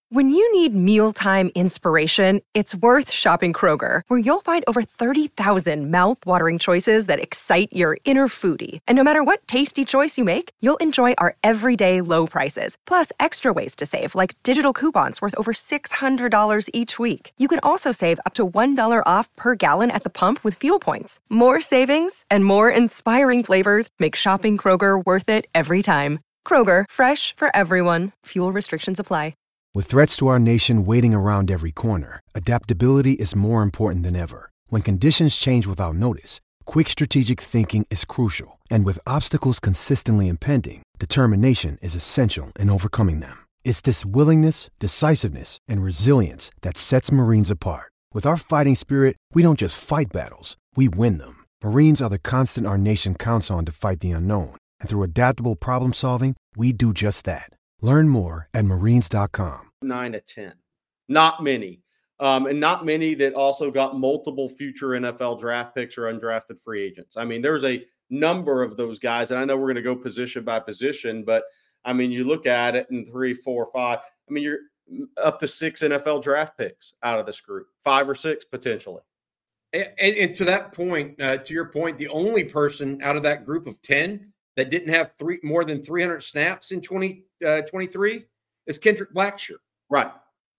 When you need mealtime inspiration, it's worth shopping Kroger, where you'll find over 30,000 mouth-watering choices that excite your inner foodie. And no matter what tasty choice you make, you'll enjoy our everyday low prices, plus extra ways to save, like digital coupons worth over $600 each week. You can also save up to $1 off per gallon at the pump with fuel points. More savings and more inspiring flavors make shopping Kroger worth it every time. Kroger, fresh for everyone. Fuel restrictions apply. With threats to our nation waiting around every corner, adaptability is more important than ever. When conditions change without notice, quick strategic thinking is crucial. And with obstacles consistently impending, determination is essential in overcoming them. It's this willingness, decisiveness, and resilience that sets Marines apart. With our fighting spirit, we don't just fight battles, we win them. Marines are the constant our nation counts on to fight the unknown. And through adaptable problem solving, we do just that. Learn more at marines.com. 9 to 10. Not many. And not many that also got multiple future NFL draft picks or undrafted free agents. I mean, there's a number of those guys, and I know we're going to go position by position, but I mean, you look at it in 3, 4, 5. I mean, you're up to 6 NFL draft picks out of this group, 5 or 6 potentially. And to that point, to your point, the only person out of that group of 10 that didn't have more than 300 snaps in 2023 is Kendrick Blackshear. Right.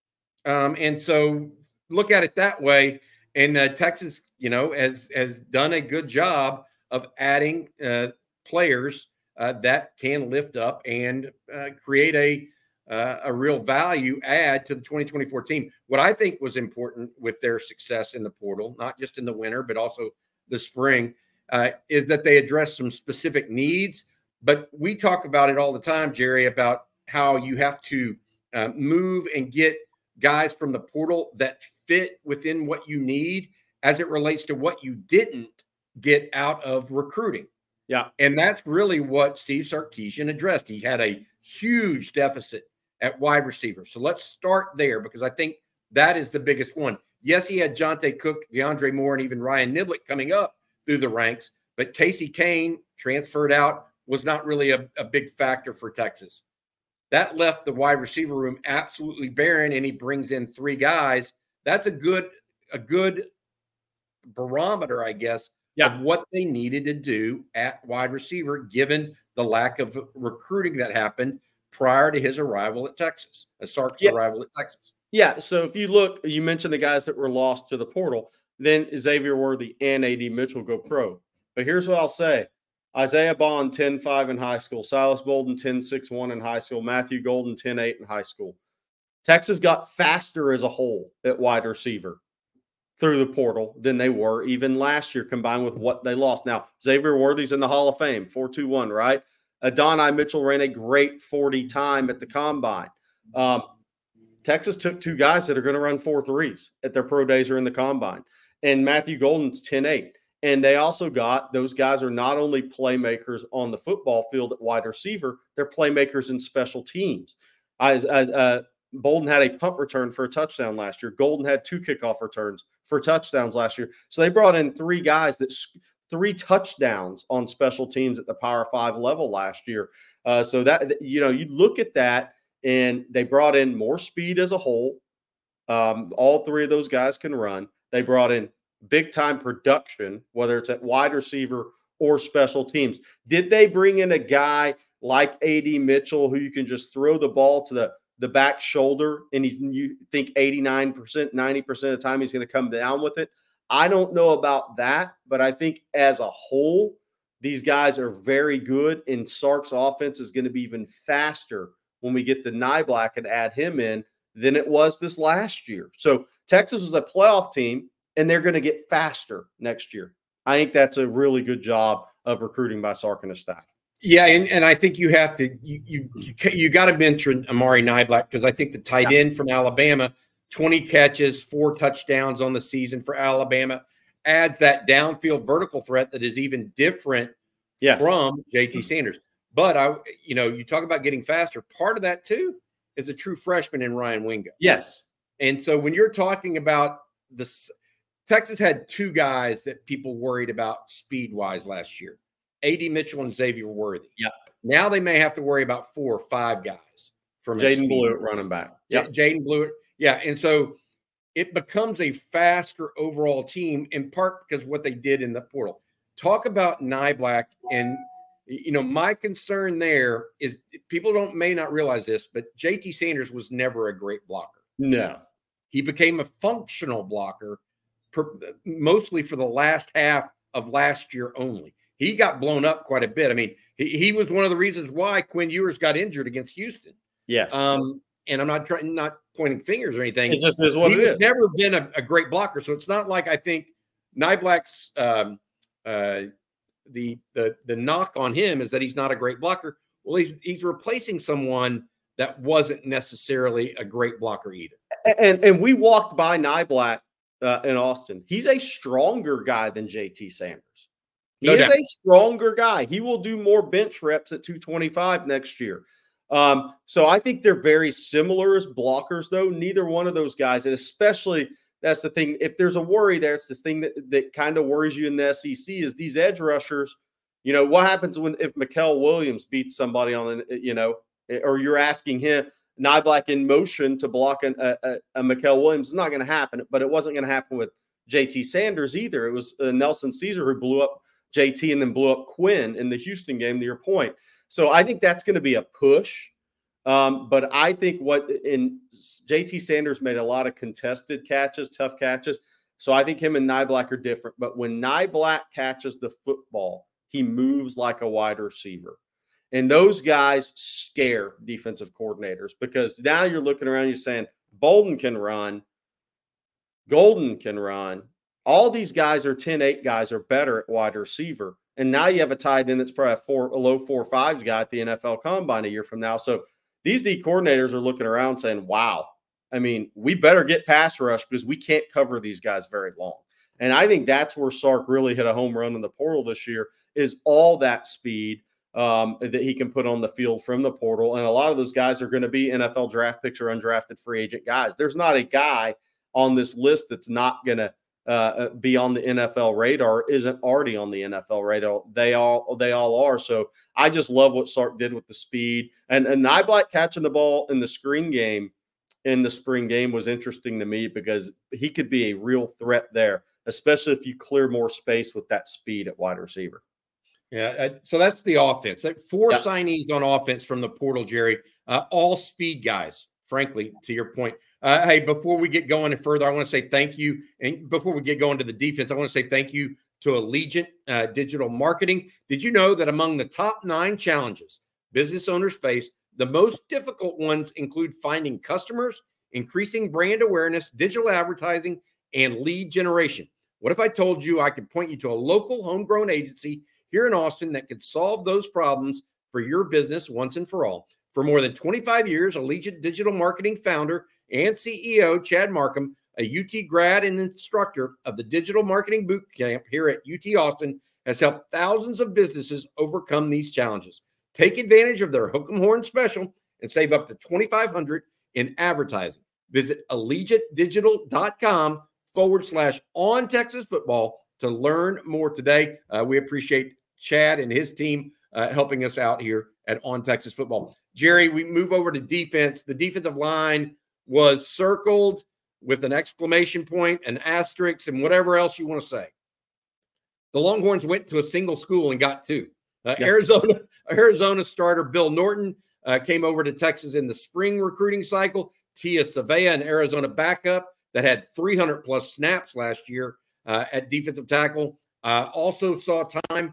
And so look at it that way. And Texas, has done a good job of adding players that can lift up and create a real value add to the 2024 team. What I think was important with their success in the portal, not just in the winter, but also the spring, is that they address some specific needs. But we talk about it all the time, Jerry, about how you have to move and get guys from the portal that fit within what you need as it relates to what you didn't get out of recruiting. Yeah. And that's really what Steve Sarkisian addressed. He had a huge deficit at wide receiver. So let's start there, because I think that is the biggest one. Yes, he had Jonte Cook, DeAndre Moore, and even Ryan Niblett coming up through the ranks, but Casey Kane transferred out, was not really a big factor for Texas. That left the wide receiver room absolutely barren, and he brings in 3 guys. That's a good barometer, I guess, of what they needed to do at wide receiver, given the lack of recruiting that happened prior to his arrival at Texas, Sark's arrival at Texas. Yeah, so if you look, you mentioned the guys that were lost to the portal, then Xavier Worthy and A.D. Mitchell go pro. But here's what I'll say. Isaiah Bond, 10.5 in high school. Silas Bolden, 10.61 in high school. Matthew Golden, 10.8 in high school. Texas got faster as a whole at wide receiver through the portal than they were even last year, combined with what they lost. Now, Xavier Worthy's in the Hall of Fame, 4.21, right? Adonai Mitchell ran a great 40 time at the combine. Texas took 2 guys that are going to run 4.3s at their pro days or in the combine. And Matthew Golden's 10.8. And they also got, those guys are not only playmakers on the football field at wide receiver, they're playmakers in special teams. Bolden had a punt return for a touchdown last year. Golden had 2 kickoff returns for touchdowns last year. So they brought in 3 guys that 3 touchdowns on special teams at the Power 5 level last year. So that, you look at that, and they brought in more speed as a whole. All 3 of those guys can run. They brought in big-time production, whether it's at wide receiver or special teams. Did they bring in a guy like A.D. Mitchell who you can just throw the ball to the back shoulder and you think 89%, 90% of the time he's going to come down with it? I don't know about that, but I think as a whole, these guys are very good, and Sark's offense is going to be even faster when we get to Niblack and add him in than it was this last year. So Texas was a playoff team, and they're going to get faster next year. I think that's a really good job of recruiting by Sark and his staff. Yeah, and I think you have to you got to mention Amari Niblack, because I think the tight end from Alabama, 20 catches, 4 touchdowns on the season for Alabama, adds that downfield vertical threat that is even different from JT Sanders. But you talk about getting faster. Part of that too is a true freshman in Ryan Wingo. Yes, and so when you're talking about this, Texas had 2 guys that people worried about speed-wise last year, A.D. Mitchell and Xavier Worthy. Yeah. Now they may have to worry about 4 or 5 guys from Jaden Blewett running back. Yeah, Jaden Blewett. Yeah, and so it becomes a faster overall team in part because what they did in the portal. Talk about Niblack, and my concern there is people may not realize this, but JT Sanders was never a great blocker. No, he became a functional blocker mostly for the last half of last year only. He got blown up quite a bit. I mean, he was one of the reasons why Quinn Ewers got injured against Houston. Yes. And I'm not pointing fingers or anything. It just is what he it has is. Never been a great blocker. So it's not like I think Niblack's the knock on him is that he's not a great blocker. Well, he's replacing someone that wasn't necessarily a great blocker either. And we walked by Niblack in Austin. He's a stronger guy than JT Sanders. He is a stronger guy. He will do more bench reps at 225 next year. So I think they're very similar as blockers, though. Neither one of those guys, and especially that's the thing. If there's a worry there, it's this thing that kind of worries you in the SEC is these edge rushers. What happens if Mikael Williams beats somebody on or you're asking him Niblack in motion to block a Mikael Williams? It's not going to happen, but it wasn't going to happen with JT Sanders either. It was Nelson Caesar who blew up JT and then blew up Quinn in the Houston game, to your point. So I think that's going to be a push. But I think JT Sanders made a lot of contested catches, tough catches. So I think him and Niblack are different. But when Niblack catches the football, he moves like a wide receiver. And those guys scare defensive coordinators because now you're looking around, you're saying, Bolden can run, Golden can run. All these guys are 10-8 guys are better at wide receiver. And now you have a tight end that's probably a low 4.5s guy at the NFL Combine a year from now. So these D coordinators are looking around saying, wow, I mean, we better get pass rush because we can't cover these guys very long. And I think that's where Sark really hit a home run in the portal this year is all that speed that he can put on the field from the portal. And a lot of those guys are going to be NFL draft picks or undrafted free agent guys. There's not a guy on this list that's not going to be on the NFL radar, isn't already on the NFL radar. They all are. So I just love what Sark did with the speed. And Niblack catching the ball in the screen game in the spring game was interesting to me because he could be a real threat there, especially if you clear more space with that speed at wide receiver. Yeah, so that's the offense. Four signees on offense from the portal, Jerry, all speed guys, frankly, to your point. Hey, before we get going further, I want to say thank you. And before we get going to the defense, I want to say thank you to Allegiant Digital Marketing. Did you know that among the top 9 challenges business owners face, the most difficult ones include finding customers, increasing brand awareness, digital advertising, and lead generation? What if I told you I could point you to a local homegrown agency here in Austin that could solve those problems for your business once and for all? For more than 25 years, Allegiant Digital Marketing founder and CEO Chad Markham, a UT grad and instructor of the Digital Marketing Boot Camp here at UT Austin, has helped thousands of businesses overcome these challenges. Take advantage of their Hook 'em Horn special and save up to $2,500 in advertising. Visit allegiantdigital.com/on Texas football to learn more today. We appreciate Chad and his team helping us out here at On Texas Football. Jerry, we move over to defense. The defensive line was circled with an exclamation point, an asterisk, and whatever else you want to say. The Longhorns went to a single school and got 2. Arizona starter Bill Norton came over to Texas in the spring recruiting cycle. Tia Savea, an Arizona backup that had 300-plus snaps last year at defensive tackle, also saw time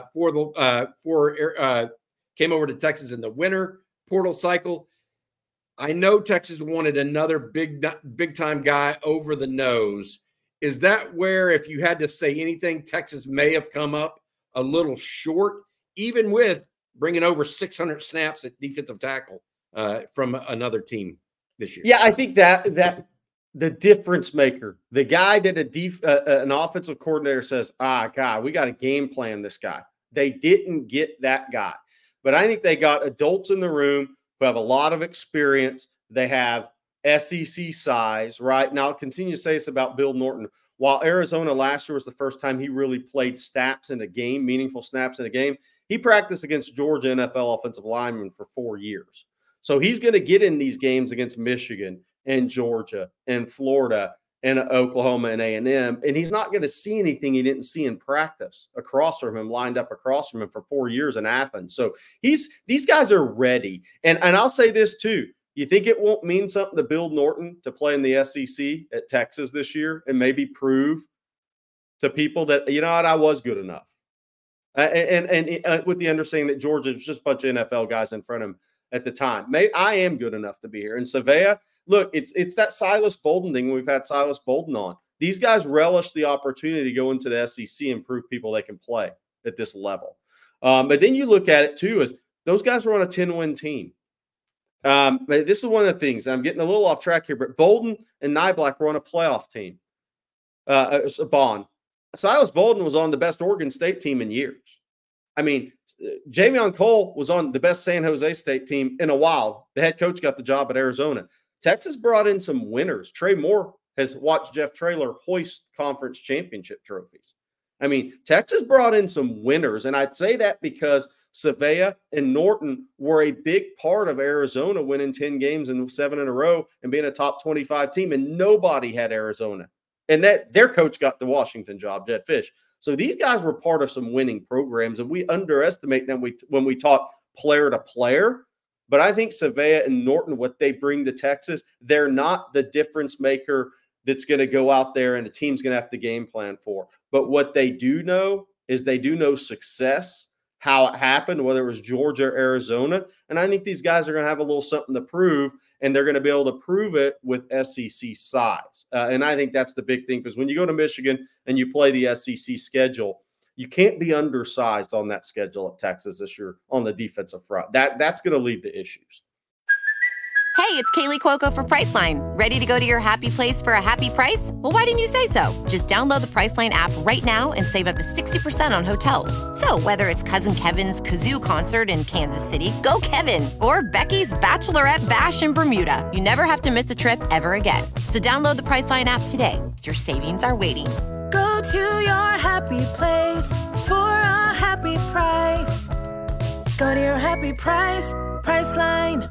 came over to Texas in the winter portal cycle. I know Texas wanted another big-time guy over the nose. Is that where, if you had to say anything, Texas may have come up a little short, even with bringing over 600 snaps at defensive tackle from another team this year? Yeah, I think that the difference maker, the guy that an offensive coordinator says, God, we got to game plan this guy. They didn't get that guy. But I think they got adults in the room who have a lot of experience. They have SEC size, right? Now, I'll continue to say this about Bill Norton. While Arizona last year was the first time he really played snaps in a game, meaningful snaps in a game, he practiced against Georgia NFL offensive linemen for 4 years. So he's going to get in these games against Michigan and Georgia and Florida and Oklahoma and A&M, and he's not going to see anything he didn't see in practice across from him, lined up across from him for 4 years in Athens. So these guys are ready. And I'll say this too. You think it won't mean something to Bill Norton to play in the SEC at Texas this year and maybe prove to people that, you know what, I was good enough? And with the understanding that Georgia was just a bunch of NFL guys in front of him at the time. I am good enough to be here. And Savea, look, it's that Silas Bolden thing. We've had Silas Bolden on. These guys relish the opportunity to go into the SEC and prove people they can play at this level. But then you look at it too, as those guys were on a 10-win team. This is one of the things. I'm getting a little off track here, but Bolden and Niblack were on a playoff team. Bond. Silas Bolden was on the best Oregon State team in years. I mean, Javion Cole was on the best San Jose State team in a while. The head coach got the job at Arizona. Texas brought in some winners. Trey Moore has watched Jeff Traylor hoist conference championship trophies. I mean, Texas brought in some winners, and I'd say that because Savea and Norton were a big part of Arizona winning 10 games and 7 in a row and being a top 25 team, and nobody had Arizona. And that their coach got the Washington job, Jedd Fisch. So these guys were part of some winning programs, and we underestimate them when we talk player to player. But I think Savea and Norton, what they bring to Texas, they're not the difference maker that's going to go out there and the team's going to have to game plan for. But what they do know is they do know success, how it happened, whether it was Georgia or Arizona. And I think these guys are going to have a little something to prove, and they're going to be able to prove it with SEC size. And I think that's the big thing, because when you go to Michigan and you play the SEC schedule, you can't be undersized on that schedule at Texas this year on the defensive front. That's going to lead to issues. Hey, it's Kaylee Cuoco for Priceline. Ready to go to your happy place for a happy price? Well, why didn't you say so? Just download the Priceline app right now and save up to 60% on hotels. So whether it's Cousin Kevin's Kazoo Concert in Kansas City, go Kevin, or Becky's Bachelorette Bash in Bermuda, you never have to miss a trip ever again. So download the Priceline app today. Your savings are waiting. Go to your happy place for a happy price. Go to your happy price, Priceline.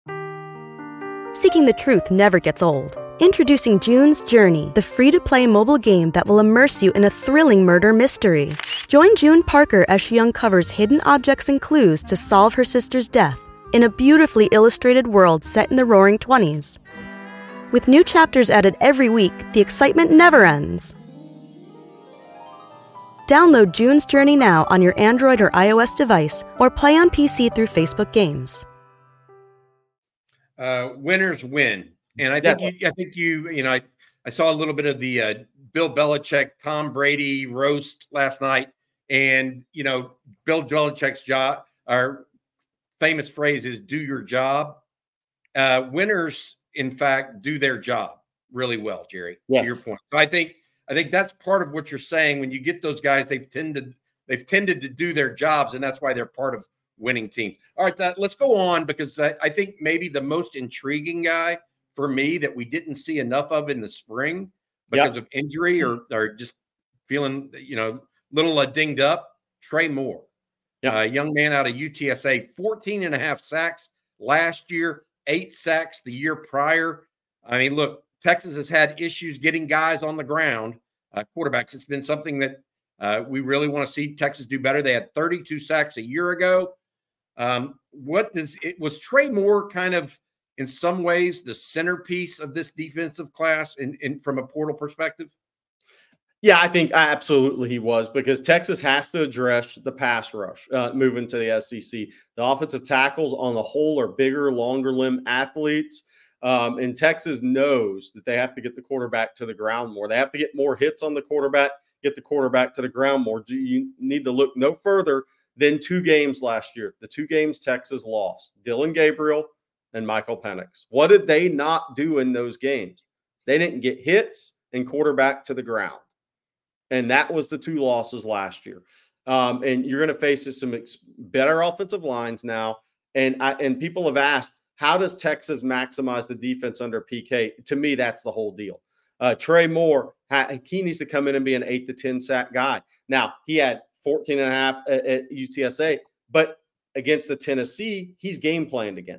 Seeking the truth never gets old. Introducing June's Journey, the free-to-play mobile game that will immerse you in a thrilling murder mystery. Join June Parker as she uncovers hidden objects and clues to solve her sister's death in a beautifully illustrated world set in the Roaring '20s. With new chapters added every week, the excitement never ends. Download June's Journey now on your Android or iOS device, or play on PC through Facebook Games. Winners win. And I think I saw a little bit of the Bill Belichick, Tom Brady roast last night. And, Bill Belichick's job, our famous phrase is do your job. Winners, in fact, do their job really well, Jerry, to your point. So I think that's part of what you're saying. When you get those guys, they've tended to do their jobs, and that's why they're part of winning teams. All right, let's go on, because I think maybe the most intriguing guy for me that we didn't see enough of in the spring because of injury or just feeling, little dinged up, Trey Moore, a young man out of UTSA, 14 and a half sacks last year, 8 sacks the year prior. I mean, look, Texas has had issues getting guys on the ground, quarterbacks. It's been something that we really want to see Texas do better. They had 32 sacks a year ago. Was Trey Moore kind of in some ways the centerpiece of this defensive class in from a portal perspective? Yeah, I think absolutely he was, because Texas has to address the pass rush moving to the SEC. The offensive tackles on the whole are bigger, longer limb athletes. And Texas knows that they have to get the quarterback to the ground more. They have to get more hits on the quarterback, get the quarterback to the ground more. You need to look no further than 2 games last year. The 2 games Texas lost, Dillon Gabriel and Michael Penix. What did they not do in those games? They didn't get hits and quarterback to the ground. And that was the 2 losses last year. And you're going to face some better offensive lines now. And people have asked, how does Texas maximize the defense under PK? To me, that's the whole deal. Trey Moore, he needs to come in and be an 8 to 10 sack guy. Now, he had 14 and a half at UTSA, but against the Tennessee, he's game planned against.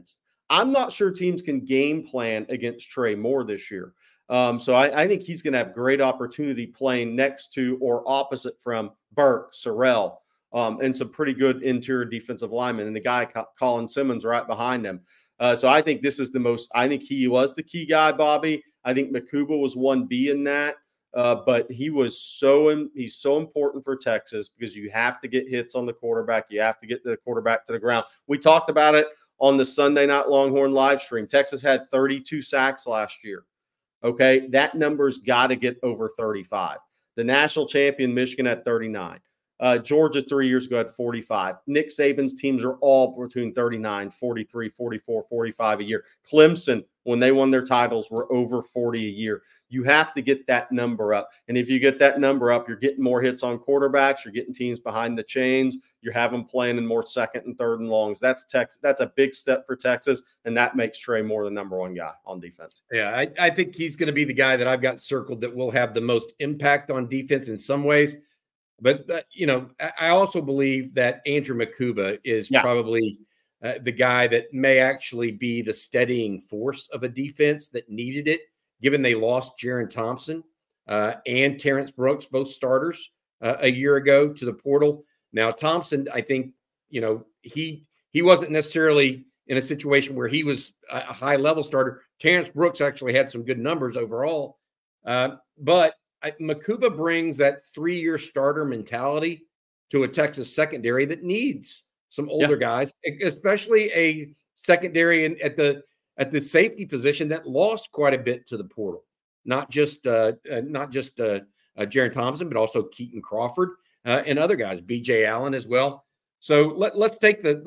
I'm not sure teams can game plan against Trey Moore this year. So I think he's going to have great opportunity playing next to or opposite from Burke, Sorrell, and some pretty good interior defensive linemen. And the guy, Colin Simmons, right behind him. So I think this is I think he was the key guy, Bobby. I think Mukuba was 1B in that. But he's so important for Texas because you have to get hits on the quarterback. You have to get the quarterback to the ground. We talked about it on the Sunday Night Longhorn live stream. Texas had 32 sacks last year. Okay, that number's got to get over 35. The national champion, Michigan, had 39. Georgia 3 years ago had 45. Nick Saban's teams are all between 39, 43, 44, 45 a year. Clemson, when they won their titles, were over 40 a year. You have to get that number up. And if you get that number up, you're getting more hits on quarterbacks. You're getting teams behind the chains. You're having playing in more second and third and longs. That's a big step for Texas, and that makes Trey Moore the number one guy on defense. Yeah, I think he's going to be the guy that I've got circled that will have the most impact on defense in some ways. But, I also believe that Andrew Mukuba is probably the guy that may actually be the steadying force of a defense that needed it, given they lost Jaron Thompson and Terrence Brooks, both starters, a year ago to the portal. Now, Thompson, I think, he wasn't necessarily in a situation where he was a high-level starter. Terrence Brooks actually had some good numbers overall. But Mukuba brings that 3-year starter mentality to a Texas secondary that needs some older guys, especially a secondary at the safety position that lost quite a bit to the portal. Not just Jaron Thompson, but also Keaton Crawford and other guys, B.J. Allen as well. So let's take the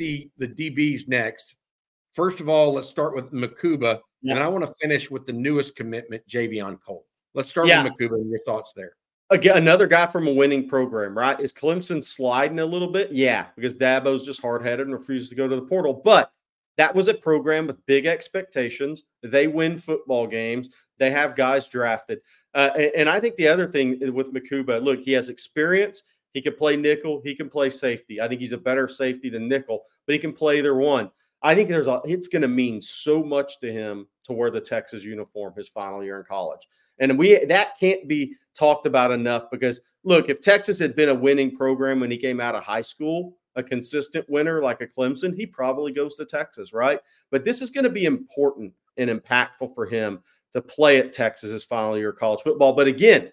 DBs next. First of all, let's start with Mukuba, and I want to finish with the newest commitment, Javion Cole. Let's start with Mukuba and your thoughts there. Again, another guy from a winning program, right? Is Clemson sliding a little bit? Yeah, because Dabo's just hard-headed and refuses to go to the portal. But that was a program with big expectations. They win football games. They have guys drafted. And I think the other thing with Mukuba, look, he has experience. He can play nickel. He can play safety. I think he's a better safety than nickel, but he can play either one. I think it's going to mean so much to him to wear the Texas uniform his final year in college. And that can't be talked about enough because, look, if Texas had been a winning program when he came out of high school, a consistent winner like a Clemson, he probably goes to Texas, right? But this is going to be important and impactful for him to play at Texas his final year of college football. But again,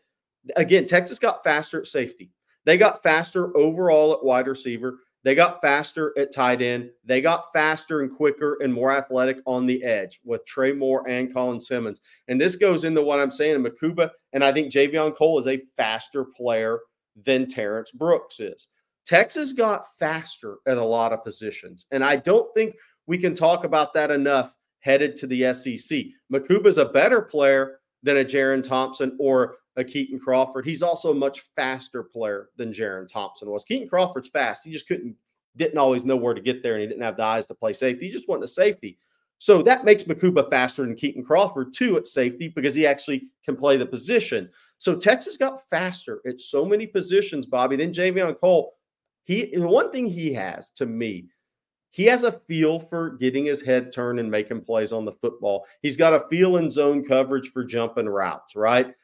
Texas got faster at safety. They got faster overall at wide receiver. They got faster at tight end. They got faster and quicker and more athletic on the edge with Trey Moore and Colin Simmons. And this goes into what I'm saying in Mukuba, and I think Javion Cole is a faster player than Terrence Brooks is. Texas got faster at a lot of positions, and I don't think we can talk about that enough headed to the SEC. Mukuba is a better player than a Jaron Thompson or a Keaton Crawford. He's also a much faster player than Jaron Thompson was. Keaton Crawford's fast. He just didn't always know where to get there, and he didn't have the eyes to play safety. He just wanted a safety. So that makes Mukuba faster than Keaton Crawford, too, at safety because he actually can play the position. So Texas got faster at so many positions, Bobby. Then Javion Cole, the one thing he has, to me, he has a feel for getting his head turned and making plays on the football. He's got a feel in zone coverage for jumping routes, right?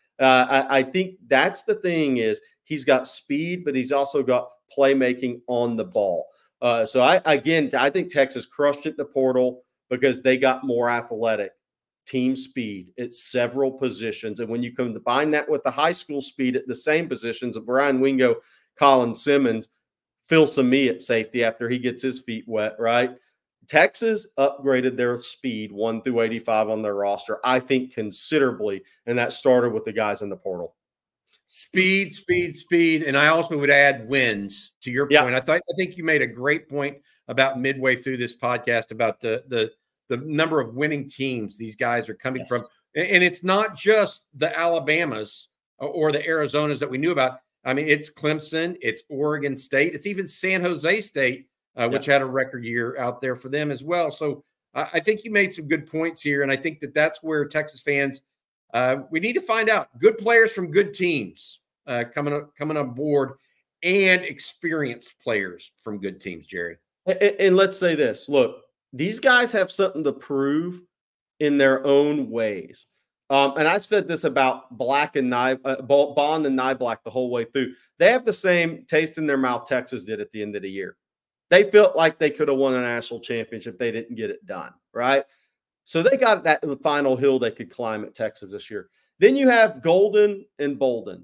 I think that's the thing is he's got speed, but he's also got playmaking on the ball. So I think Texas crushed it in the portal because they got more athletic team speed at several positions. And when you combine that with the high school speed at the same positions of Brian Wingo, Colin Simmons, Phil Sami at safety after he gets his feet wet, right? Texas upgraded their speed 1 through 85 on their roster, I think, considerably, and that started with the guys in the portal. Speed, and I also would add wins to your point. I think you made a great point about midway through this podcast about the number of winning teams these guys are coming from, and it's not just the Alabamas or the Arizonas that we knew about. I mean, it's Clemson, it's Oregon State, it's even San Jose State, which had a record year out there for them as well. So I think you made some good points here, and I think that's where Texas fans, we need to find out good players from good teams coming on board and experienced players from good teams, Jerry. And let's say this. Look, these guys have something to prove in their own ways. And I said this about Bond and Niblack the whole way through. They have the same taste in their mouth Texas did at the end of the year. They felt like they could have won a national championship. They didn't get it done, right? So they got that the final hill they could climb at Texas this year. Then you have Golden and Bolden.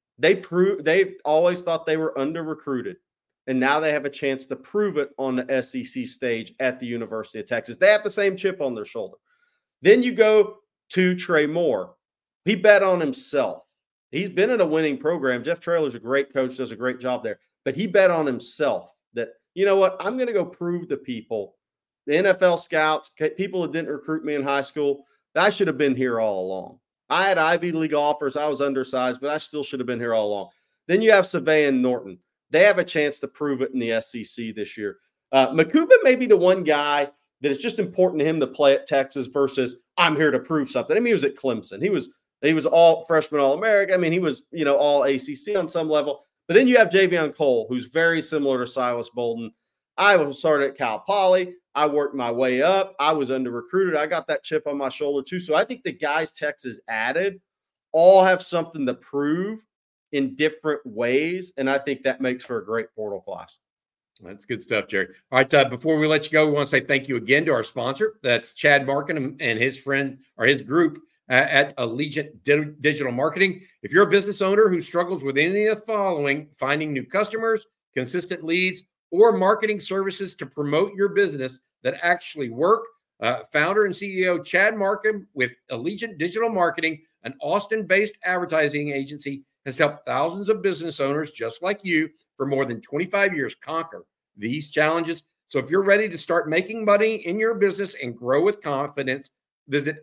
They've always thought they were under-recruited, and now they have a chance to prove it on the SEC stage at the University of Texas. They have the same chip on their shoulder. Then you go to Trey Moore. He bet on himself. He's been in a winning program. Jeff Traylor's a great coach, does a great job there. But he bet on himself that, you know what, I'm going to go prove to people, the NFL scouts, people that didn't recruit me in high school, that I should have been here all along. I had Ivy League offers. I was undersized, but I still should have been here all along. Then you have Savea and Norton. They have a chance to prove it in the SEC this year. Makuba may be the one guy that it's just important to him to play at Texas versus I'm here to prove something. I mean, he was at Clemson. He was all freshman All-American. I mean, he was, all ACC on some level. But then you have Javion Cole, who's very similar to Silas Bolden. I started at Cal Poly. I worked my way up. I was under-recruited. I got that chip on my shoulder too. So I think the guys Texas added all have something to prove in different ways. And I think that makes for a great portal class. That's good stuff, Jerry. All right, before we let you go, we want to say thank you again to our sponsor. That's Chad Markin and his friend or his group at Allegiant Digital Marketing. If you're a business owner who struggles with any of the following, finding new customers, consistent leads, or marketing services to promote your business that actually work, founder and CEO Chad Markin with Allegiant Digital Marketing, an Austin-based advertising agency, has helped thousands of business owners just like you for more than 25 years conquer these challenges. So if you're ready to start making money in your business and grow with confidence, visit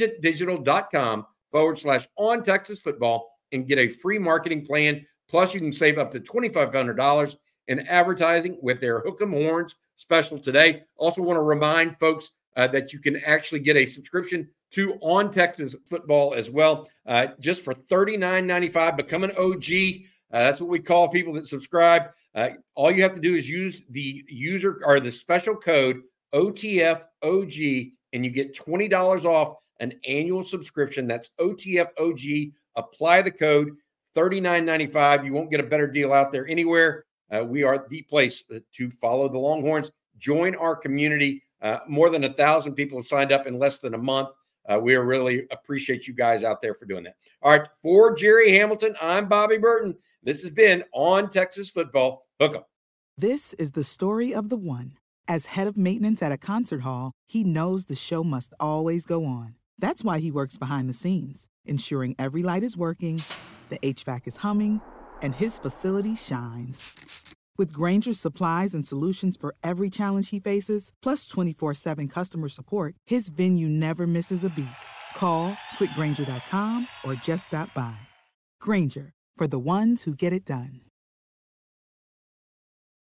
allegiantdigital.com/on Texas football and get a free marketing plan. Plus, you can save up to $2,500 in advertising with their Hook 'em Horns special today. Also want to remind folks that you can actually get a subscription to On Texas Football as well, just for $39.95. Become an OG. That's what we call people that subscribe. All you have to do is use the user or the special code OTFOG, and you get $20 off an annual subscription. That's OTFOG. Apply the code $39.95. You won't get a better deal out there anywhere. We are the place to follow the Longhorns. Join our community. More than 1,000 people have signed up in less than a month. We really appreciate you guys out there for doing that. All right, for Jerry Hamilton, I'm Bobby Burton. This has been On Texas Football. Hook 'em. This is the story of the one. As head of maintenance at a concert hall, he knows the show must always go on. That's why he works behind the scenes, ensuring every light is working, the HVAC is humming, and his facility shines. With Grainger's supplies and solutions for every challenge he faces, plus 24/7 customer support, his venue never misses a beat. Call quickgrainger.com or just stop by. Grainger, for the ones who get it done.